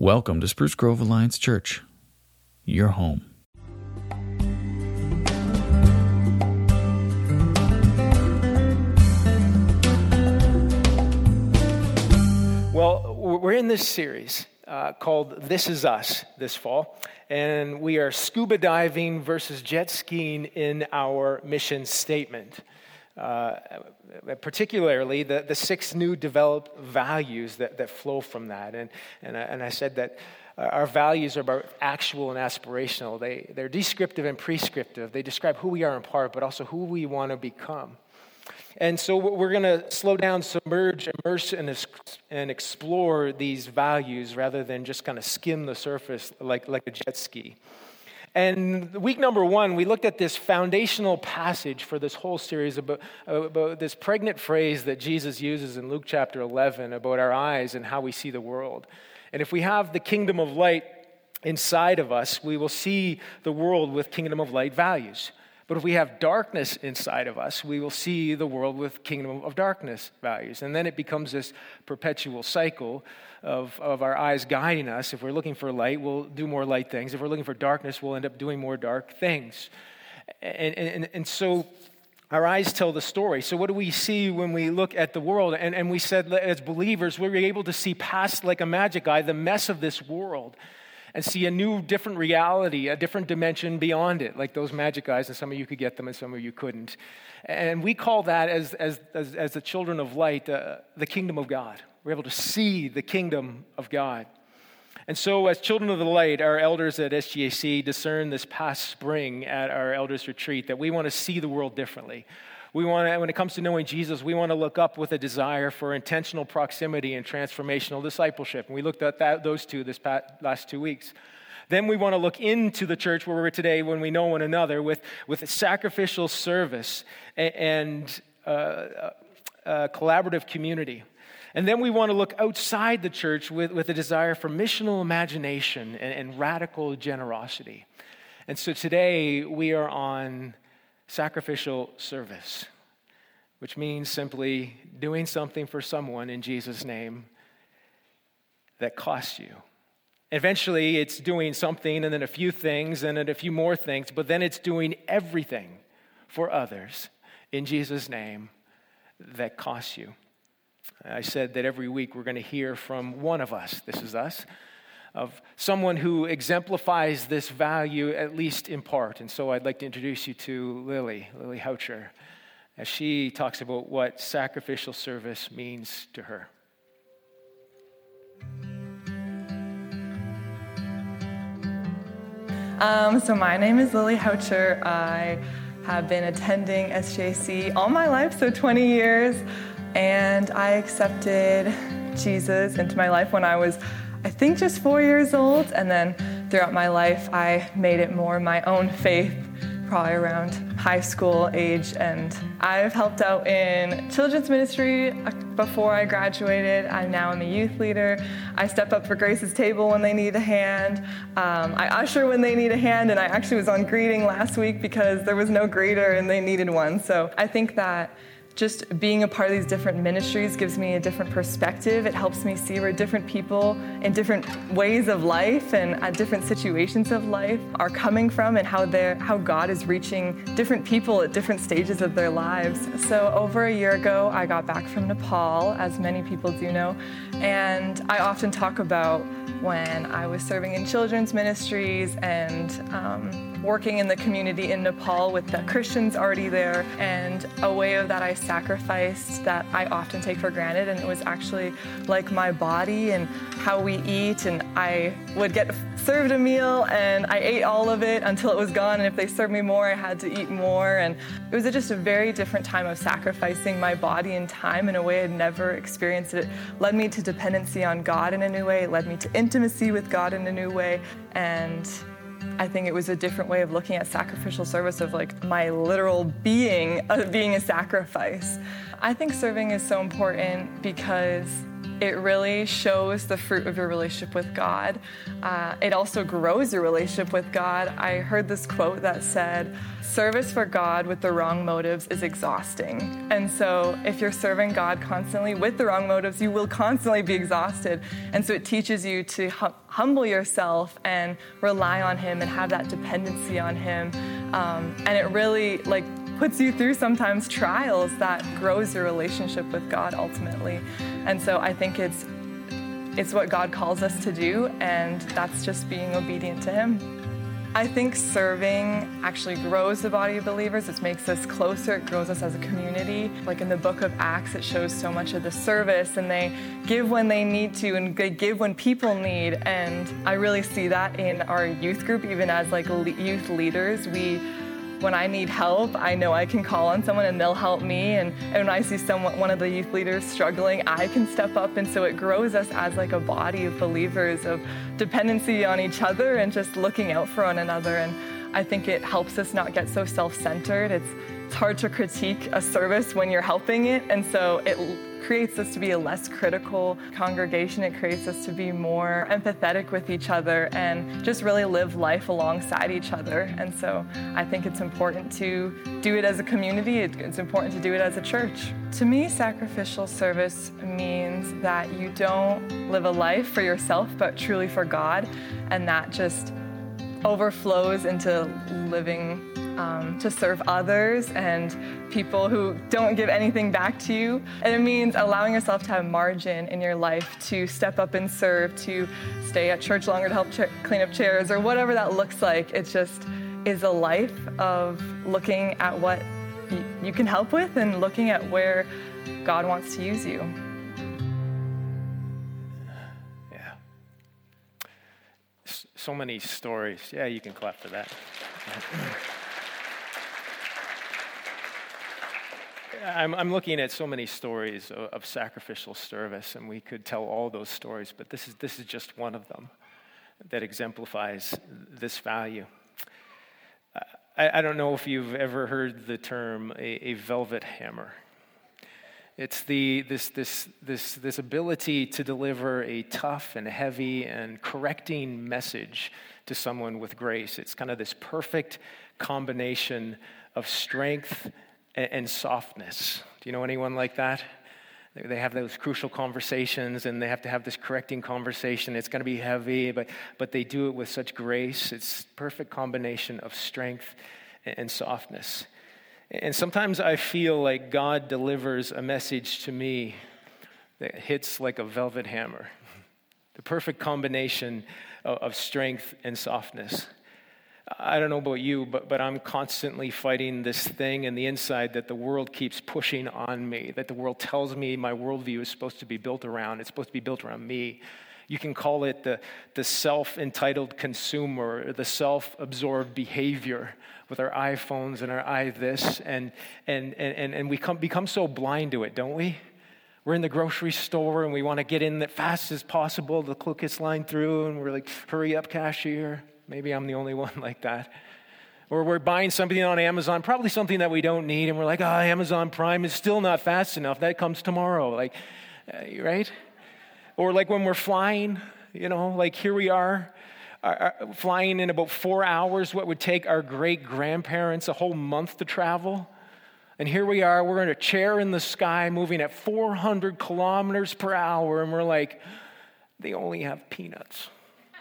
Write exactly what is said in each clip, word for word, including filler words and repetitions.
Welcome to Spruce Grove Alliance Church, your home. Well, we're in this series uh, called This Is Us this fall, and we are scuba diving versus jet skiing in our mission statement. Uh, particularly the, the six new developed values that, that flow from that. And, and, I, and I said that our values are about actual and aspirational. They, they're descriptive and prescriptive. They describe who we are in part, but also who we want to become. And so we're going to slow down, submerge, immerse, and, and explore these values rather than just kind of skim the surface like, like a jet ski. And week number one, we looked at this foundational passage for this whole series about, about this pregnant phrase that Jesus uses in Luke chapter eleven about our eyes and how we see the world. And if we have the kingdom of light inside of us, we will see the world with kingdom of light values. But if we have darkness inside of us, we will see the world with kingdom of darkness values. And then it becomes this perpetual cycle of, of our eyes guiding us. If we're looking for light, we'll do more light things. If we're looking for darkness, we'll end up doing more dark things. And, and, and so our eyes tell the story. So what do we see when we look at the world? And, and we said as believers, we're able to see past like a magic eye the mess of this world and see a new, different reality, a different dimension beyond it, like those magic eyes, and some of you could get them and some of you couldn't. And we call that, as as as, as the children of light, uh, the kingdom of God. We're able to see the kingdom of God. And so as children of the light, our elders at S G A C discerned this past spring at our elders retreat that we want to see the world differently. We want to, when it comes to knowing Jesus, we want to look up with a desire for intentional proximity and transformational discipleship. And we looked at that, those two this past, last two weeks. Then we want to look into the church where we're today when we know one another with, with a sacrificial service and, and uh, uh, uh, collaborative community. And then we want to look outside the church with, with a desire for missional imagination and, and radical generosity. And so today we are on sacrificial service, which means simply doing something for someone in Jesus' name that costs you. Eventually, it's doing something and then a few things and then a few more things, but then it's doing everything for others in Jesus' name that costs you. I said that every week we're going to hear from one of us, this is us, of someone who exemplifies this value, at least in part. And so I'd like to introduce you to Lily, Lily Houcher, as she talks about what sacrificial service means to her. Um, so my name is Lily Houcher. I have been attending S J C all my life, so twenty years, and I accepted Jesus into my life when I was I think just four years old, and then throughout my life, I made it more my own faith, probably around high school age, and I've helped out in children's ministry before I graduated. I now am a youth leader. I step up for Grace's Table when they need a hand. Um, I usher when they need a hand, and I actually was on greeting last week because there was no greeter and they needed one. So I think that just being a part of these different ministries gives me a different perspective. It helps me see where different people in different ways of life and at different situations of life are coming from and how they're, how God is reaching different people at different stages of their lives. So over a year ago, I got back from Nepal, as many people do know, and I often talk about when I was serving in children's ministries and um, working in the community in Nepal with the Christians already there, and a way of that I sacrificed that I often take for granted, and it was actually like my body and how we eat, and I would get served a meal and I ate all of it until it was gone, and if they served me more, I had to eat more, and it was just a very different time of sacrificing my body and time in a way I'd never experienced. It led me to dependency on God in a new way, it led me to intimacy with God in a new way, and I think it was a different way of looking at sacrificial service, of like my literal being of being a sacrifice. I think serving is so important because it really shows the fruit of your relationship with God. Uh, it also grows your relationship with God. I heard this quote that said, service for God with the wrong motives is exhausting. And so if you're serving God constantly with the wrong motives, you will constantly be exhausted. And so it teaches you to hum- humble yourself and rely on him and have that dependency on him. Um, and it really like puts you through sometimes trials that grows your relationship with God ultimately. And so I think it's it's what God calls us to do, and that's just being obedient to him. I think serving actually grows the body of believers. It makes us closer. It grows us as a community. Like in the book of Acts, it shows so much of the service, and they give when they need to, and they give when people need. And I really see that in our youth group, even as like youth leaders. We When I need help, I know I can call on someone and they'll help me. And, and when I see someone, one of the youth leaders struggling, I can step up. And so it grows us as like a body of believers of dependency on each other and just looking out for one another. And I think it helps us not get so self-centered. It's, it's hard to critique a service when you're helping it. And so it creates us to be a less critical congregation. It creates us to be more empathetic with each other and just really live life alongside each other. And so I think it's important to do it as a community. It's important to do it as a church. To me, sacrificial service means that you don't live a life for yourself, but truly for God. And that just overflows into living Um, to serve others and people who don't give anything back to you. And it means allowing yourself to have margin in your life to step up and serve, to stay at church longer to help ch- clean up chairs or whatever that looks like. It just is a life of looking at what y- you can help with and looking at where God wants to use you. Yeah. S- so many stories. Yeah, you can clap for that. I'm, I'm looking at so many stories of, of sacrificial service, and we could tell all those stories, but this is this is just one of them that exemplifies this value. I, I don't know if you've ever heard the term a, a velvet hammer. It's the this this this this ability to deliver a tough and heavy and correcting message to someone with grace. It's kind of this perfect combination of strength and softness. Do you know anyone like that? They have those crucial conversations, and they have to have this correcting conversation. It's going to be heavy, but but they do it with such grace. It's perfect combination of strength and softness. And sometimes I feel like God delivers a message to me that hits like a velvet hammer. The perfect combination of strength and softness. I don't know about you, but, but I'm constantly fighting this thing in the inside that the world keeps pushing on me, that the world tells me my worldview is supposed to be built around. It's supposed to be built around me. You can call it the, the self-entitled consumer, or the self-absorbed behavior with our iPhones and our i this, and and and and we come, become so blind to it, don't we? We're in the grocery store and we want to get in as fast as possible. The quickest line through, and we're like, hurry up, cashier. Maybe I'm the only one like that. Or we're buying something on Amazon, probably something that we don't need, and we're like, oh, Amazon Prime is still not fast enough. That comes tomorrow, like, uh, right? Or like when we're flying, you know, like here we are, uh, flying in about four hours, what would take our great-grandparents a whole month to travel. And here we are, we're in a chair in the sky, moving at four hundred kilometers per hour, and we're like, they only have peanuts.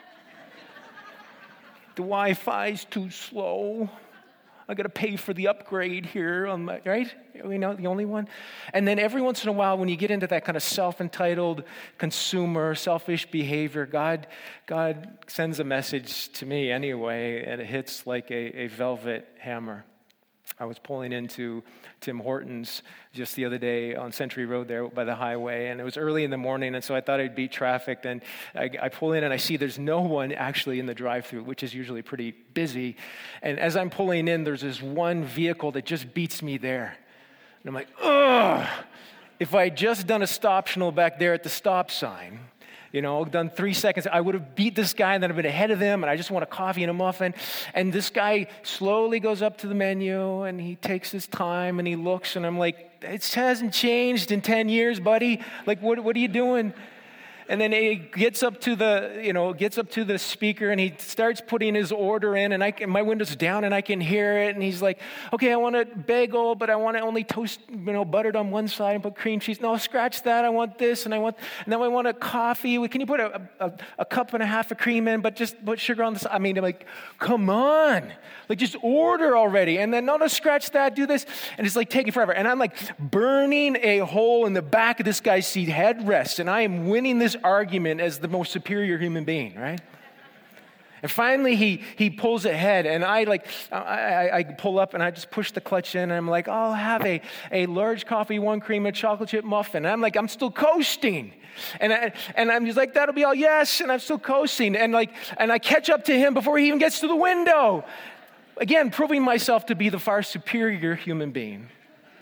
The Wi-Fi's too slow. I got to pay for the upgrade here on my, right? You know, the only one. And then every once in a while, when you get into that kind of self-entitled consumer, selfish behavior, God, God sends a message to me anyway, and it hits like a, a velvet hammer. I was pulling into Tim Hortons just the other day on Century Road there by the highway, and it was early in the morning, and so I thought I'd beat traffic. And I, I pull in, and I see there's no one actually in the drive-thru, which is usually pretty busy. And as I'm pulling in, there's this one vehicle that just beats me there. And I'm like, ugh! If I had just done a stop signal back there at the stop sign, You know, done three seconds. I would have beat this guy and then I've been ahead of him and I just want a coffee and a muffin. And this guy slowly goes up to the menu and he takes his time and he looks and I'm like, it hasn't changed in ten years, buddy. Like, what, what are you doing? And then he gets up to the, you know, gets up to the speaker and he starts putting his order in and I can, my window's down and I can hear it. And he's like, okay, I want a bagel, but I want it only toast, you know, buttered on one side and put cream cheese. No, scratch that. I want this and I want, and then I want a coffee. Can you put a, a, a cup and a half of cream in, but just put sugar on the side? I mean, I'm like, come on. Like, just order already. And then, no, no, scratch that, do this. And it's like taking forever. And I'm like burning a hole in the back of this guy's seat headrest. And I am winning this argument as the most superior human being, right? And finally, he he pulls ahead, and I like I, I, I pull up and I just push the clutch in, and I'm like, I'll have a a large coffee, one cream, and chocolate chip muffin. And I'm like, I'm still coasting, and I, and I'm just like, that'll be all, yes, and I'm still coasting, and like and I catch up to him before he even gets to the window. Again, proving myself to be the far superior human being.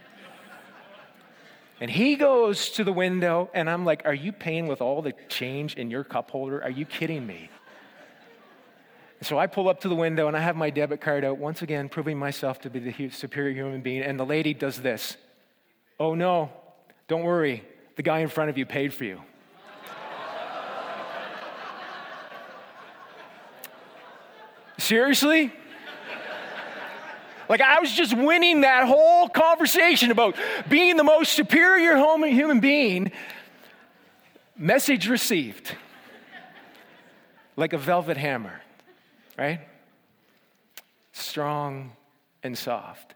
And he goes to the window, and I'm like, are you paying with all the change in your cup holder? Are you kidding me? So I pull up to the window, and I have my debit card out, once again, proving myself to be the superior human being. And the lady does this. Oh, no, don't worry. The guy in front of you paid for you. Seriously? Like, I was just winning that whole conversation about being the most superior human being. Message received. Like a velvet hammer, right? Strong and soft.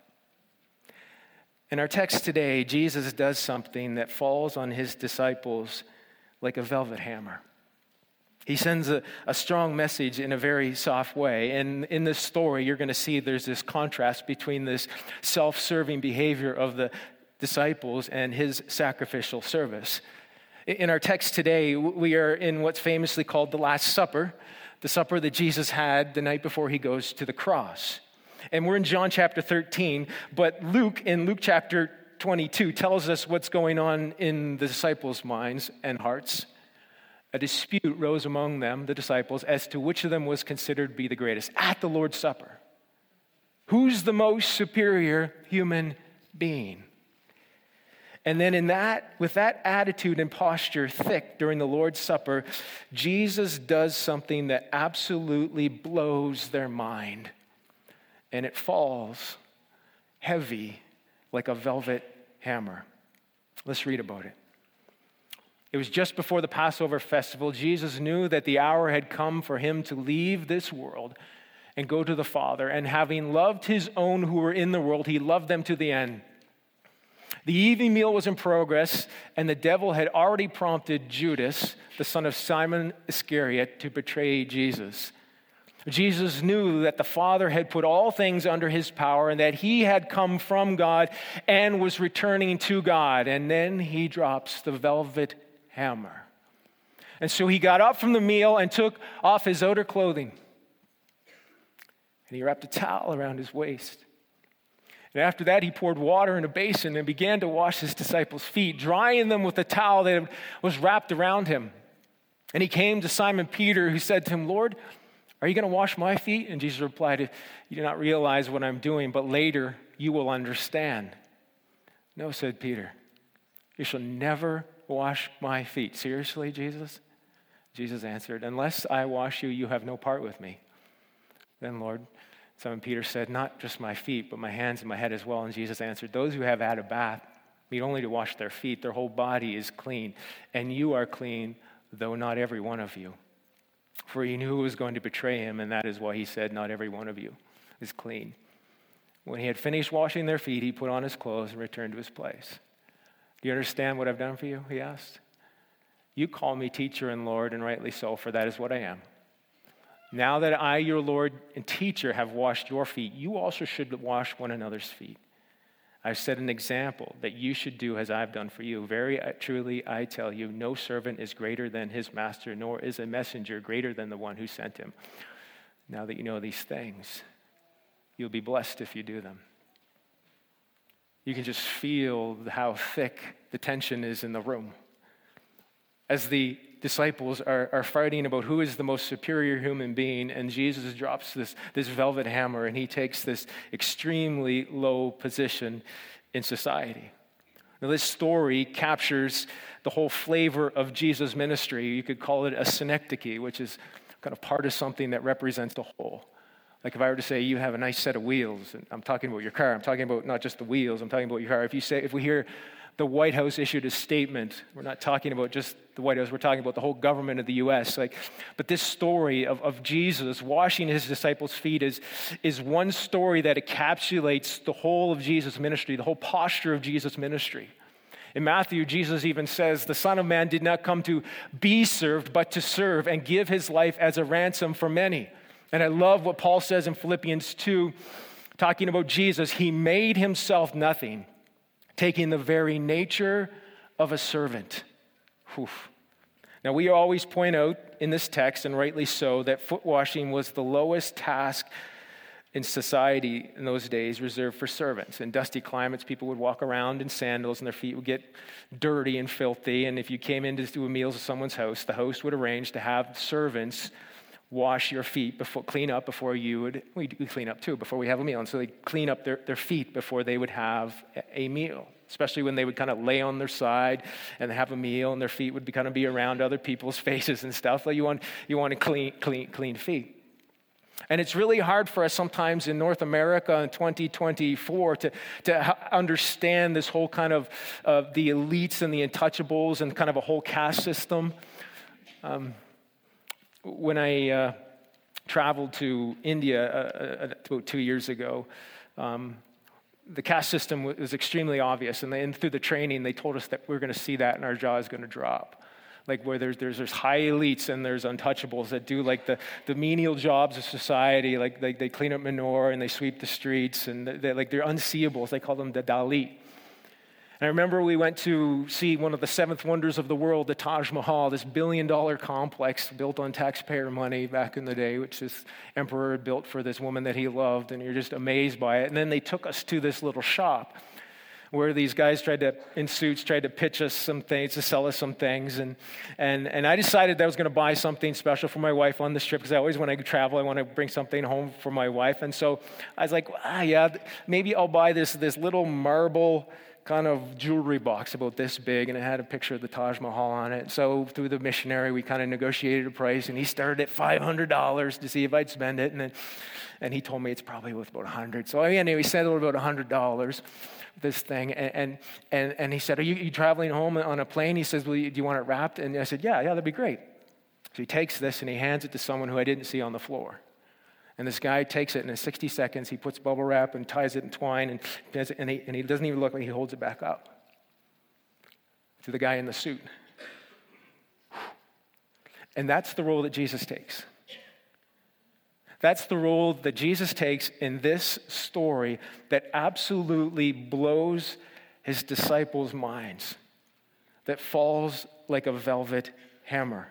In our text today, Jesus does something that falls on his disciples like a velvet hammer. He sends a, a strong message in a very soft way. And in this story, you're going to see there's this contrast between this self-serving behavior of the disciples and his sacrificial service. In our text today, we are in what's famously called the Last Supper, the supper that Jesus had the night before he goes to the cross. And we're in John chapter thirteen, but Luke, in Luke chapter twenty-two, tells us what's going on in the disciples' minds and hearts. A dispute rose among them, the disciples, as to which of them was considered to be the greatest at the Lord's Supper. Who's the most superior human being? And then in that, with that attitude and posture thick during the Lord's Supper, Jesus does something that absolutely blows their mind. And it falls heavy like a velvet hammer. Let's read about it. It was just before the Passover festival. Jesus knew that the hour had come for him to leave this world and go to the Father. And having loved his own who were in the world, he loved them to the end. The evening meal was in progress, and the devil had already prompted Judas, the son of Simon Iscariot, to betray Jesus. Jesus knew that the Father had put all things under his power and that he had come from God and was returning to God. And then he drops the velvet hammer. And so he got up from the meal and took off his outer clothing. And he wrapped a towel around his waist. And after that, he poured water in a basin and began to wash his disciples' feet, drying them with the towel that was wrapped around him. And he came to Simon Peter, who said to him, Lord, are you going to wash my feet? And Jesus replied, you do not realize what I'm doing, but later you will understand. No, said Peter, you shall never wash my feet. Seriously, Jesus? Jesus answered, unless I wash you, you have no part with me. Then, Lord, Simon Peter said, not just my feet, but my hands and my head as well. And Jesus answered, those who have had a bath need only to wash their feet. Their whole body is clean. And you are clean, though not every one of you. For he knew who was going to betray him, and that is why he said, not every one of you is clean. When he had finished washing their feet, he put on his clothes and returned to his place. Do you understand what I've done for you? He asked. You call me teacher and Lord, and rightly so, for that is what I am. Now that I, your Lord and teacher, have washed your feet, you also should wash one another's feet. I've set an example that you should do as I've done for you. Very truly, I tell you, no servant is greater than his master, nor is a messenger greater than the one who sent him. Now that you know these things, you'll be blessed if you do them. You can just feel how thick the tension is in the room. As the disciples are, are fighting about who is the most superior human being, and Jesus drops this, this velvet hammer, and he takes this extremely low position in society. Now, this story captures the whole flavor of Jesus' ministry. You could call it a synecdoche, which is kind of part of something that represents the whole. Like if I were to say you have a nice set of wheels, and I'm talking about your car, I'm talking about not just the wheels, I'm talking about your car. If you say, if we hear the White House issued a statement, we're not talking about just the White House, we're talking about the whole government of the U S. Like, but this story of, of Jesus washing his disciples' feet is, is one story that encapsulates the whole of Jesus' ministry, the whole posture of Jesus' ministry. In Matthew, Jesus even says, the Son of Man did not come to be served, but to serve and give his life as a ransom for many. And I love what Paul says in Philippians two, talking about Jesus. He made himself nothing, taking the very nature of a servant. Whew. Now, we always point out in this text, and rightly so, that foot washing was the lowest task in society in those days, reserved for servants. In dusty climates, people would walk around in sandals and their feet would get dirty and filthy. And if you came in to do meals at someone's house, the host would arrange to have servants wash your feet, before, clean up before you would, we clean up too, before we have a meal. And so they clean up their, their feet before they would have a meal, especially when they would kind of lay on their side and have a meal and their feet would be, kind of be around other people's faces and stuff. Like you want, you want to clean, clean, clean feet. And it's really hard for us sometimes in North America in twenty twenty-four to, to understand this whole kind of uh, the elites and the untouchables and kind of a whole caste system. Um, when I uh, traveled to India uh, uh, about two years ago, um, the caste system was extremely obvious. And, they, and through the training, they told us that we're going to see that and our jaw is going to drop. Like where there's, there's there's high elites and there's untouchables that do like the, the menial jobs of society, like they, they clean up manure and they sweep the streets and they're like they're unseeables. They call them the Dalit. And I remember we went to see one of the seventh wonders of the world, the Taj Mahal, this billion dollar complex built on taxpayer money back in the day, which this emperor had built for this woman that he loved, and you're just amazed by it. And then they took us to this little shop where these guys tried to, in suits, tried to pitch us some things, to sell us some things. And and and I decided that I was going to buy something special for my wife on this trip, because I always, when I travel, I want to bring something home for my wife. And so I was like, ah, yeah, maybe I'll buy this this little marble kind of jewelry box about this big, and it had a picture of the Taj Mahal on it. So through the missionary, we kind of negotiated a price, and he started at five hundred dollars to see if I'd spend it. And then, and he told me it's probably worth about one hundred dollars. So anyway, he settled about one hundred dollars. This thing, and and and he said, are you, you traveling home on a plane? He says, well, do you want it wrapped? And I said, yeah, yeah, that'd be great. So he takes this and he hands it to someone who I didn't see on the floor. And this guy takes it, and in sixty seconds, he puts bubble wrap and ties it in twine, and does it, and, he, and he doesn't even look like he holds it back up to the guy in the suit. And that's the role that Jesus takes. That's the role that Jesus takes in this story that absolutely blows his disciples' minds, that falls like a velvet hammer.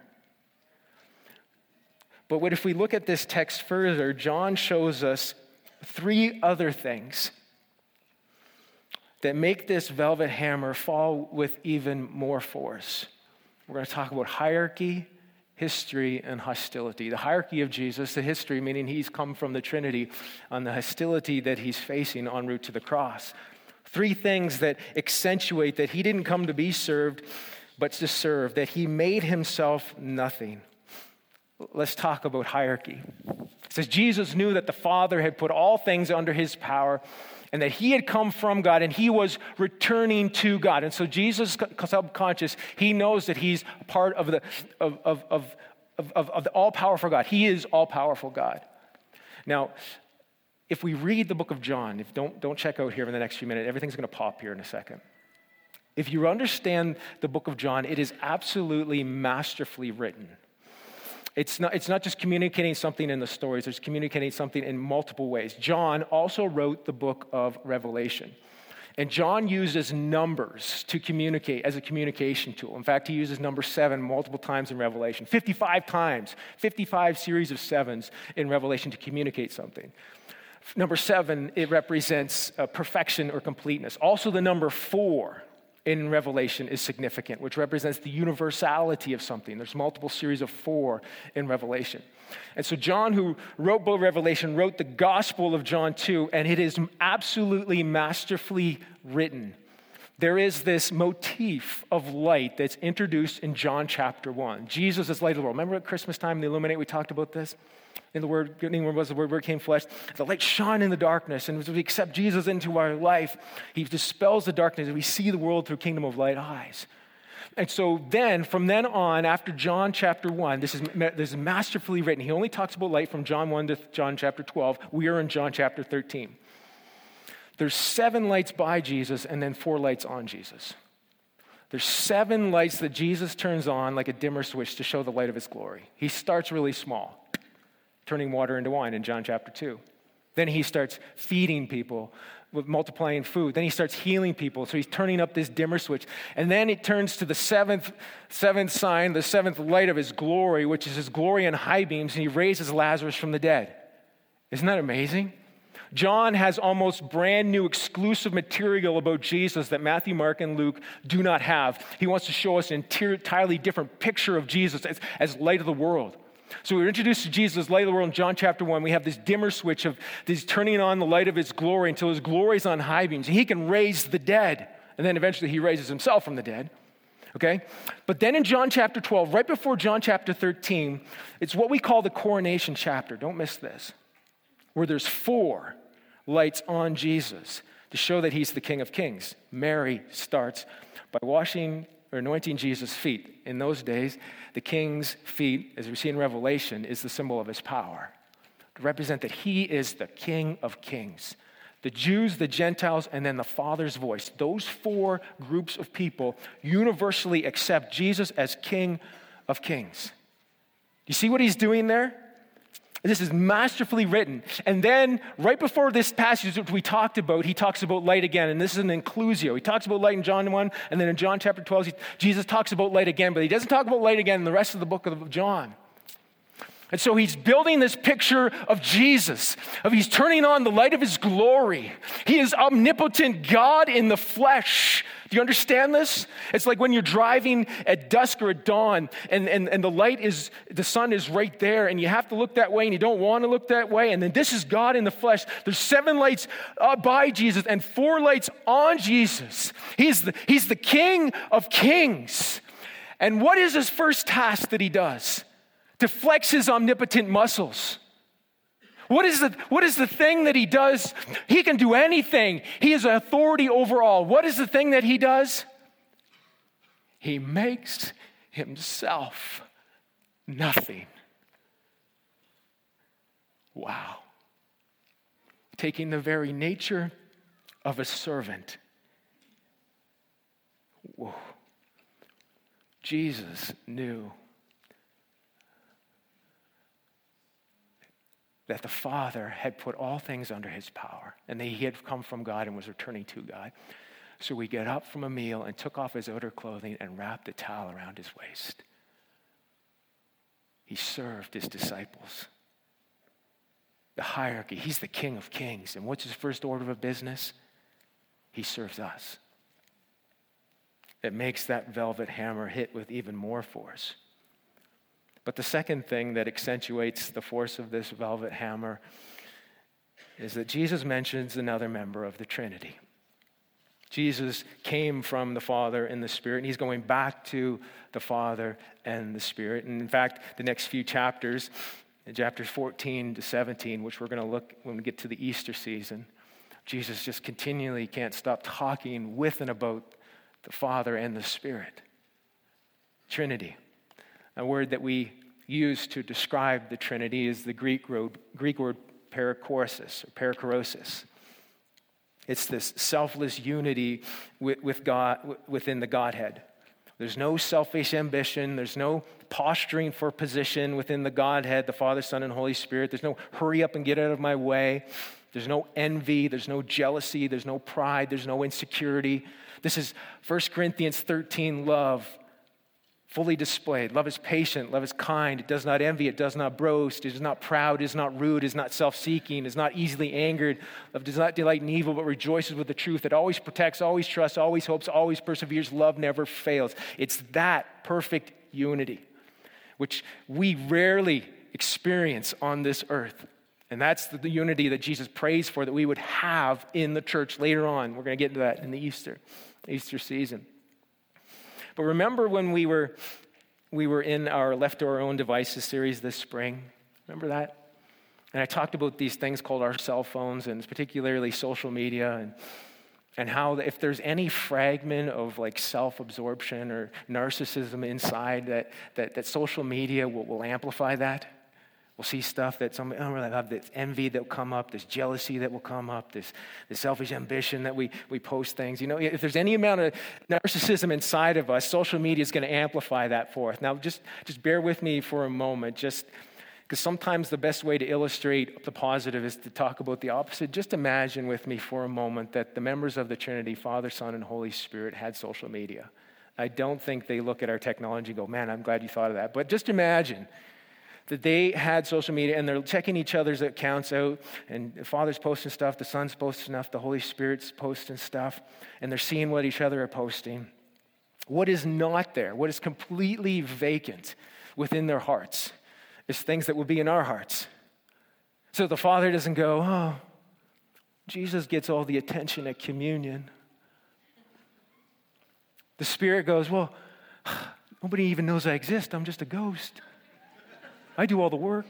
But what if we look at this text further, John shows us three other things that make this velvet hammer fall with even more force. We're going to talk about hierarchy, history, and hostility. The hierarchy of Jesus, the history meaning he's come from the Trinity, on the hostility that he's facing en route to the cross. Three things that accentuate that he didn't come to be served, but to serve, that he made himself nothing. Let's talk about hierarchy. It says Jesus knew that the Father had put all things under his power, and that he had come from God and he was returning to God. And so Jesus, subconscious, he knows that he's part of the of of of of, of the all-powerful God. He is all-powerful God. Now, if we read the book of John, if don't don't check out here in the next few minutes, everything's going to pop here in a second. If you understand the book of John, it is absolutely masterfully written. It's not, it's not just communicating something in the stories, it's communicating something in multiple ways. John also wrote the book of Revelation. And John uses numbers to communicate as a communication tool. In fact, he uses number seven multiple times in Revelation, fifty-five times, fifty-five series of sevens in Revelation to communicate something. Number seven, it represents uh, perfection or completeness. Also the number four in Revelation is significant, which represents the universality of something. There's multiple series of four in Revelation. And so John, who wrote both Revelation, wrote the Gospel of John too, and it is absolutely masterfully written. There is this motif of light that's introduced in John chapter one. Jesus is light of the world. Remember at Christmas time in the Illuminate, we talked about this? In the Word, beginning was the Word, Word came flesh. The light shone in the darkness, and as we accept Jesus into our life, he dispels the darkness, and we see the world through kingdom of light eyes. And so then, from then on, after John chapter one, this is, this is masterfully written. He only talks about light from John one to John chapter twelve. We are in John chapter thirteen. There's seven lights by Jesus and then four lights on Jesus. There's seven lights that Jesus turns on like a dimmer switch to show the light of his glory. He starts really small, turning water into wine in John chapter two. Then he starts feeding people with multiplying food. Then he starts healing people. So he's turning up this dimmer switch. And then it turns to the seventh, seventh sign, the seventh light of his glory, which is his glory in high beams, and he raises Lazarus from the dead. Isn't that amazing? John has almost brand new exclusive material about Jesus that Matthew, Mark, and Luke do not have. He wants to show us an entirely different picture of Jesus as, as light of the world. So we're introduced to Jesus as light of the world in John chapter one. We have this dimmer switch of this turning on the light of his glory until his glory is on high beams. He can raise the dead. And then eventually he raises himself from the dead. Okay? But then in John chapter twelve, right before John chapter thirteen, it's what we call the coronation chapter. Don't miss this. Where there's four lights on Jesus to show that he's the King of Kings. Mary starts by washing or anointing Jesus' feet. In those days, the king's feet, as we see in Revelation, is the symbol of his power, to represent that he is the King of Kings. The Jews, the Gentiles, and then the Father's voice. Those four groups of people universally accept Jesus as King of Kings. You see what he's doing there? This is masterfully written. And then, right before this passage that we talked about, he talks about light again. And this is an inclusio. He talks about light in John one, and then in John chapter twelve, he, Jesus talks about light again. But he doesn't talk about light again in the rest of the book of John. And so he's building this picture of Jesus, of he's turning on the light of his glory. He is omnipotent God in the flesh. Do you understand this? It's like when you're driving at dusk or at dawn and, and, and the light is, the sun is right there and you have to look that way and you don't want to look that way. And then this is God in the flesh. There's seven lights uh, by Jesus and four lights on Jesus. He's the, he's the King of Kings. And what is his first task that he does? To flex his omnipotent muscles. What is the, what is the thing that he does? He can do anything. He is authority over all. What is the thing that he does? He makes himself nothing. Wow. Taking the very nature of a servant. Whoa. Jesus knew that the Father had put all things under his power and that he had come from God and was returning to God. So he got up from a meal and took off his outer clothing and wrapped a towel around his waist. He served his disciples. The hierarchy, he's the King of Kings. And what's his first order of business? He serves us. It makes that velvet hammer hit with even more force. But the second thing that accentuates the force of this velvet hammer is that Jesus mentions another member of the Trinity. Jesus came from the Father and the Spirit, and he's going back to the Father and the Spirit. And in fact, the next few chapters, in chapters fourteen to seventeen, which we're going to look when we get to the Easter season, Jesus just continually can't stop talking with and about the Father and the Spirit. Trinity. A word that we use to describe the Trinity is the Greek word, Greek word parakoresis, or parakorosis. It's this selfless unity with, with God, within the Godhead. There's no selfish ambition. There's no posturing for position within the Godhead, the Father, Son, and Holy Spirit. There's no hurry up and get out of my way. There's no envy. There's no jealousy. There's no pride. There's no insecurity. This is First Corinthians thirteen love. fully displayed. Love is patient, love is kind, it does not envy, it does not boast, it is not proud, it is not rude, it is not self-seeking, it is not easily angered. Love does not delight in evil, but rejoices with the truth. It always protects, always trusts, always hopes, always perseveres. Love never fails. It's that perfect unity, which we rarely experience on this earth. And that's the, the unity that Jesus prays for, that we would have in the church later on. We're going to get into that in the Easter, Easter season. But remember when we were we were in our Left to Our Own Devices series this spring? Remember that? And I talked about these things called our cell phones, and particularly social media, and and how if there's any fragment of like self-absorption or narcissism inside, that that, that social media will, will amplify that. We'll see stuff that some, oh, have this envy that will come up, this jealousy that will come up, this, this selfish ambition that we, we post things. You know, if there's any amount of narcissism inside of us, social media is going to amplify that forth. Now, just, just bear with me for a moment, just because sometimes the best way to illustrate the positive is to talk about the opposite. Just imagine with me for a moment that the members of the Trinity, Father, Son, and Holy Spirit, had social media. I don't think they look at our technology and go, man, I'm glad you thought of that. But just imagine that they had social media and they're checking each other's accounts out, and the Father's posting stuff, the Son's posting stuff, the Holy Spirit's posting stuff, and they're seeing what each other are posting. What is not there, what is completely vacant within their hearts, is things that would be in our hearts. So the Father doesn't go, oh, Jesus gets all the attention at communion. The Spirit goes, well, nobody even knows I exist. I'm just a ghost. I do all the work,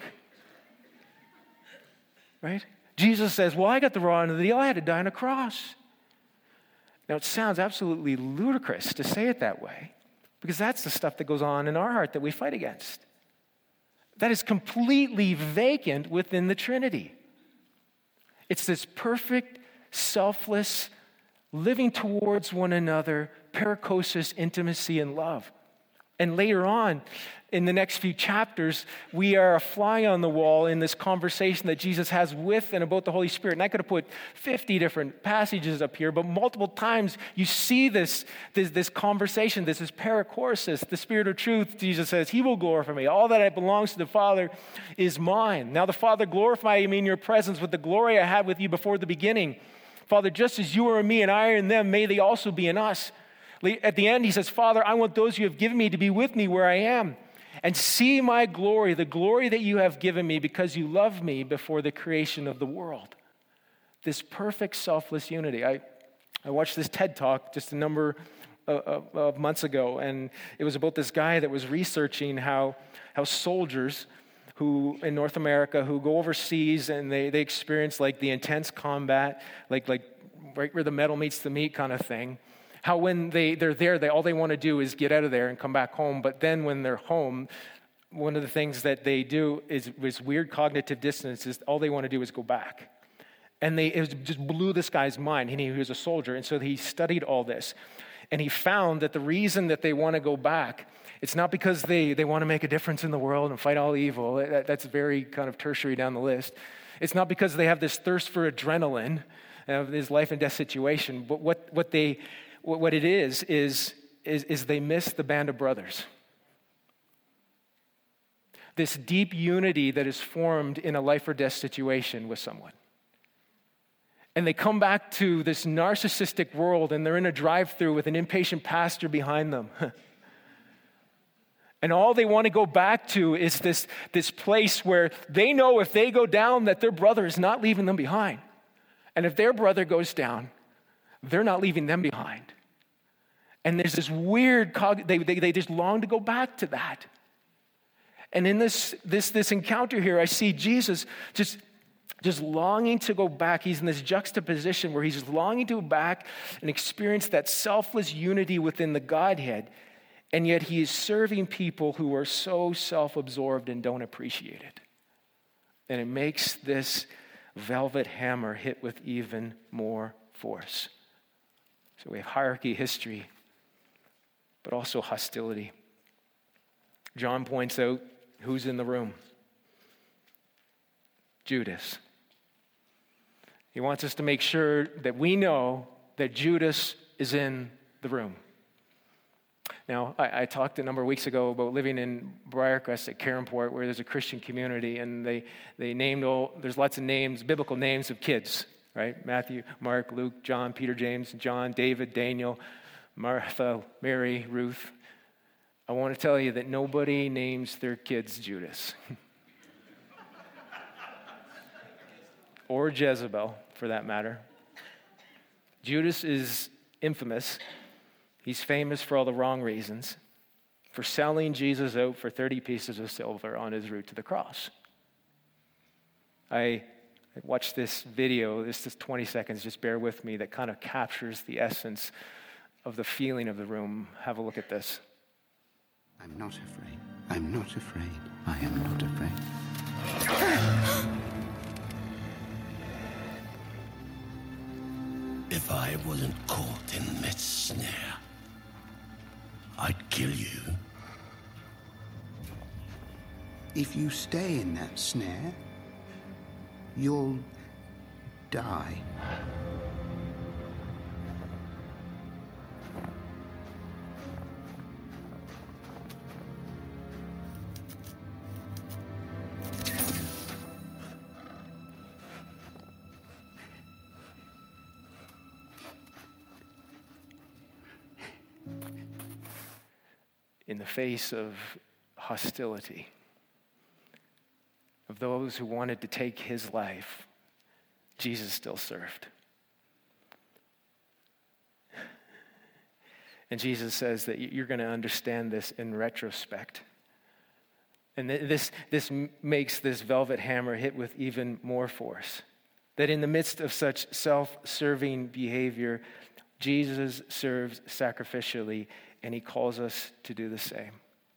right? Jesus says, well, I got the raw end of the deal. I had to die on a cross. Now, it sounds absolutely ludicrous to say it that way, because that's the stuff that goes on in our heart that we fight against. That is completely vacant within the Trinity. It's this perfect, selfless, living towards one another, parakosis, intimacy, and love. And later on, in the next few chapters, we are a fly on the wall in this conversation that Jesus has with and about the Holy Spirit. And I could have put fifty different passages up here, but multiple times you see this, this, this conversation. This is parachoresis, the Spirit of truth. Jesus says, he will glorify me. All that belongs to the Father is mine. Now the Father, glorify me in your presence with the glory I had with you before the beginning. Father, just as you are in me and I are in them, may they also be in us. At the end, he says, Father, I want those you have given me to be with me where I am, and see my glory, the glory that you have given me because you loved me before the creation of the world. This perfect selfless unity. I, I watched this TED Talk just a number of, of months ago, and it was about this guy that was researching how, how soldiers who in North America who go overseas and they, they experience like the intense combat, like, like right where the metal meets the meat kind of thing. How when they, they're there, they all they want to do is get out of there and come back home. But then when they're home, one of the things that they do is, is weird cognitive dissonance is all they want to do is go back. And they it was, just blew this guy's mind. And he, he was a soldier. And so he studied all this. And he found that the reason that they want to go back, it's not because they, they want to make a difference in the world and fight all evil. That, that's very kind of tertiary down the list. It's not because they have this thirst for adrenaline of this life and death situation. But what, what they... What it is, is, is, is they miss the band of brothers. This deep unity that is formed in a life or death situation with someone. And they come back to this narcissistic world and they're in a drive-thru with an impatient pastor behind them. And all they want to go back to is this, this place where they know if they go down that their brother is not leaving them behind. And if their brother goes down, they're not leaving them behind. And there's this weird, they, they, they just long to go back to that. And in this, this, this encounter here, I see Jesus just, just longing to go back. He's in this juxtaposition where he's just longing to go back and experience that selfless unity within the Godhead. And yet he is serving people who are so self-absorbed and don't appreciate it. And it makes this velvet hammer hit with even more force. So we have hierarchy, history, but also hostility. John points out who's in the room. Judas. He wants us to make sure that we know that Judas is in the room. Now, I, I talked a number of weeks ago about living in Briarcrest at Caronport, where there's a Christian community, and they, they named all, there's lots of names, biblical names of kids, right? Matthew, Mark, Luke, John, Peter, James, John, David, Daniel, Martha, Mary, Ruth. I want to tell you that nobody names their kids Judas. Or Jezebel, for that matter. Judas is infamous. He's famous for all the wrong reasons, for selling Jesus out for thirty pieces of silver on his route to the cross. I watched this video, this is twenty seconds, just bear with me, that kind of captures the essence of the feeling of the room. Have a look at this. I'm not afraid. I'm not afraid. I am not afraid. If I wasn't caught in that snare, I'd kill you. If you stay in that snare, you'll die. In the face of hostility, of those who wanted to take his life, Jesus still served. And Jesus says that you're going to understand this in retrospect. And this, this makes this velvet hammer hit with even more force. That in the midst of such self-serving behavior, Jesus serves sacrificially, and he calls us to do the same.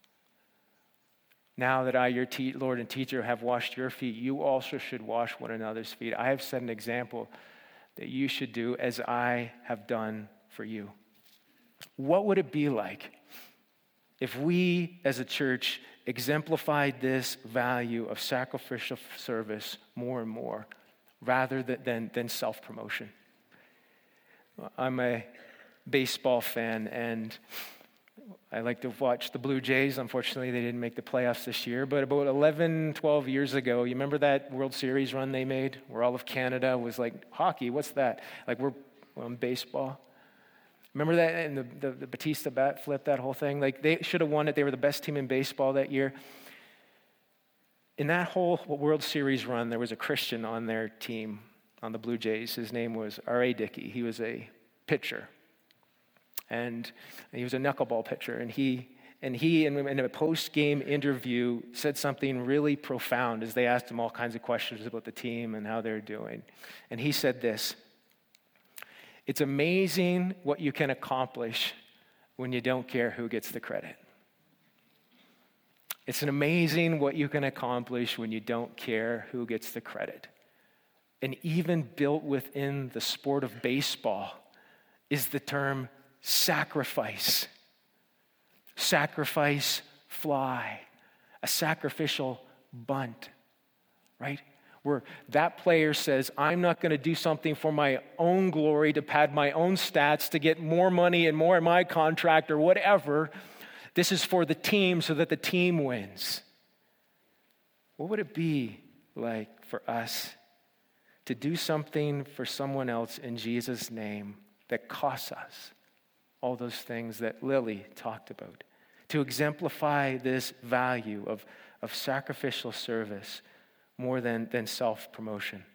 Now that I, your te- Lord and teacher, have washed your feet, you also should wash one another's feet. I have set an example that you should do as I have done for you. What would it be like if we as a church exemplified this value of sacrificial service more and more rather than, than, than self-promotion? I'm a baseball fan, and I like to watch the Blue Jays. Unfortunately, they didn't make the playoffs this year, but about eleven, twelve years ago, you remember that World Series run they made where all of Canada was like, hockey, what's that? Like, we're well, in baseball. Remember that? And the, the, the Batista bat flip, that whole thing? Like, they should have won it. They were the best team in baseball that year. In that whole World Series run, there was a Christian on their team, on the Blue Jays. His name was R A Dickey. He was a pitcher. And he was a knuckleball pitcher. And he, and he in, in a post-game interview, said something really profound as they asked him all kinds of questions about the team and how they're doing. And he said this: "It's amazing what you can accomplish when you don't care who gets the credit. It's an amazing what you can accomplish when you don't care who gets the credit." And even built within the sport of baseball is the term sacrifice. Sacrifice fly. A sacrificial bunt, right? Where that player says, I'm not going to do something for my own glory, to pad my own stats, to get more money and more in my contract or whatever. This is for the team so that the team wins. What would it be like for us to do something for someone else in Jesus' name that costs us all those things that Lily talked about? To exemplify this value of, of sacrificial service more than, than self-promotion.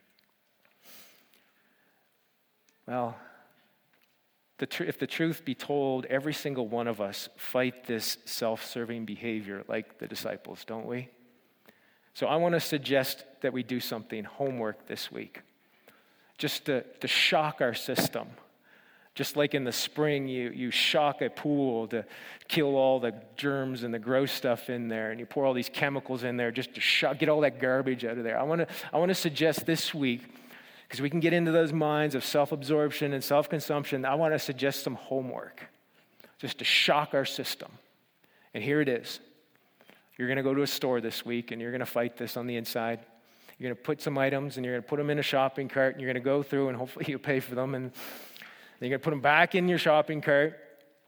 Well, the tr- if the truth be told, every single one of us fight this self-serving behavior like the disciples, don't we? So I want to suggest that we do something, homework this week, just to, to shock our system. Just like in the spring, you, you shock a pool to kill all the germs and the gross stuff in there, and you pour all these chemicals in there just to shock, get all that garbage out of there. I want to I want to suggest this week, because we can get into those minds of self-absorption and self-consumption, I want to suggest some homework just to shock our system. And here it is. You're going to go to a store this week, and you're going to fight this on the inside. You're going to put some items, and you're going to put them in a shopping cart, and you're going to go through, and hopefully you pay for them, and then you're going to put them back in your shopping cart,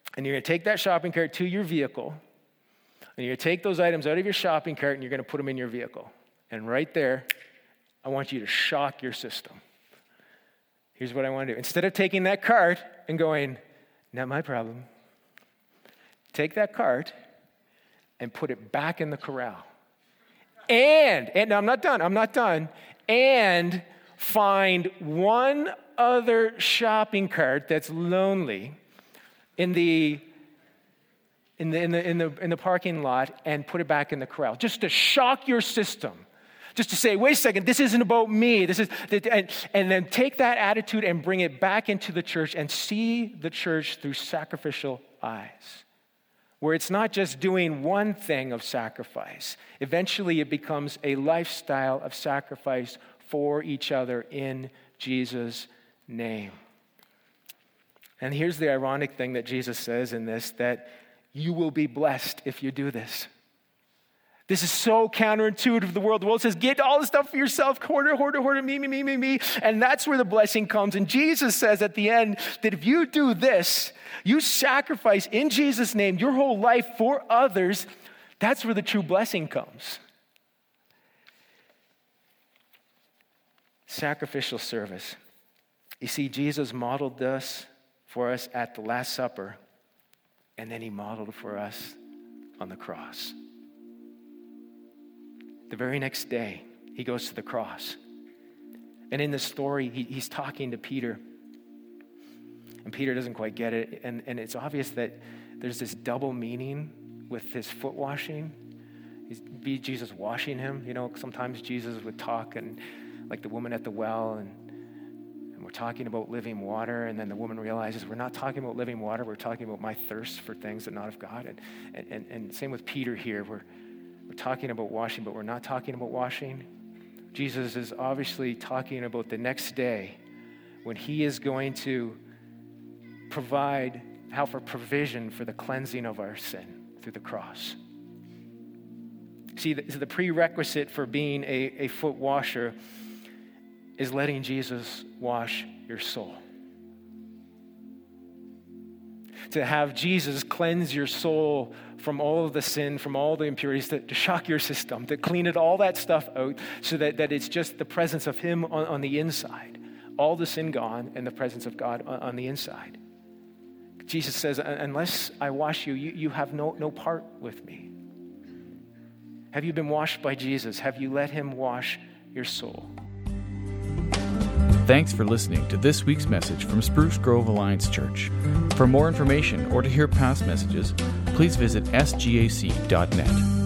And you're going to take that shopping cart to your vehicle, and you're going to take those items out of your shopping cart, and you're going to put them in your vehicle. And right there, I want you to shock your system. Here's what I want to do. Instead of taking that cart and going, not my problem, take that cart and put it back in the corral. And, and no, I'm not done, I'm not done. And find one other shopping cart that's lonely in the in the in the in the in the parking lot and put it back in the corral, just to shock your system, just to say, wait a second, this isn't about me. This is and, and then take that attitude and bring it back into the church and see the church through sacrificial eyes, where it's not just doing one thing of sacrifice. Eventually, it becomes a lifestyle of sacrifice for each other in Jesus' name. And here's the ironic thing that Jesus says in this, that you will be blessed if you do this. This is so counterintuitive to the world. The world says, get all the stuff for yourself, hoarder, hoarder, hoarder, me, me, me, me, me. And that's where the blessing comes. And Jesus says at the end that if you do this, you sacrifice in Jesus' name your whole life for others, that's where the true blessing comes. Sacrificial service. You see, Jesus modeled this for us at the Last Supper, and then he modeled for us on the cross. The very next day, he goes to the cross. And in this story, he, he's talking to Peter. And Peter doesn't quite get it. And, and it's obvious that there's this double meaning with his foot washing. He's, be Jesus washing him. You know, sometimes Jesus would talk, and like the woman at the well, and And we're talking about living water, and then the woman realizes we're not talking about living water, we're talking about my thirst for things that not of God. And, and, and same with Peter here. We're, we're talking about washing, but we're not talking about washing. Jesus is obviously talking about the next day when he is going to provide, how for provision for the cleansing of our sin through the cross. See, the, the prerequisite for being a, a foot washer is letting Jesus wash your soul. To have Jesus cleanse your soul from all of the sin, from all the impurities, to, to shock your system, to clean it, all that stuff out, so that, that it's just the presence of him on, on the inside. All the sin gone and the presence of God on, on the inside. Jesus says, unless I wash you, you, you have no, no part with me. Have you been washed by Jesus? Have you let him wash your soul? Thanks for listening to this week's message from Spruce Grove Alliance Church. For more information or to hear past messages, please visit s g a c dot net.